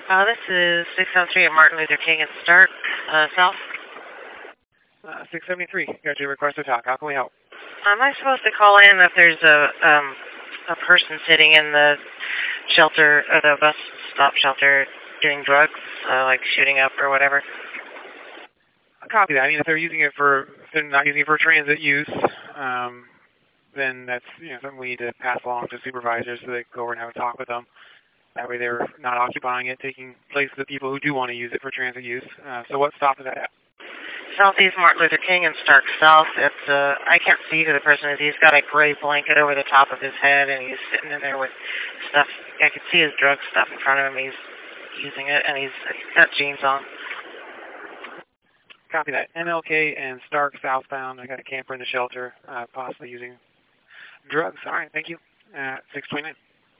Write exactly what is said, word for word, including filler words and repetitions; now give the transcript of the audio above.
Uh, this is six oh three at Martin Luther King and Stark, uh, South. Uh, six seventy-three, got your request to talk. How can we help? Am I supposed to call in if there's a um, a person sitting in the shelter, or the bus stop shelter, doing drugs, uh, like shooting up or whatever? Copy that. I mean, if they're using it for, if they're not using it for transit use, um, then that's, you know, something we need to pass along to supervisors so they can go over and have a talk with them. That way they're not occupying it, taking place of the people who do want to use it for transit use. Uh, so what stop is that at? Southeast Martin Luther King and Stark South. It's, uh, I can't see who the person is. He's got a gray blanket over the top of his head, and he's sitting in there with stuff. I can see his drug stuff in front of him. He's using it, and he's, he's got jeans on. Copy that. M L K and Stark southbound. I got a camper in the shelter, uh, possibly using drugs. All right, thank you. Uh, six twenty-nine.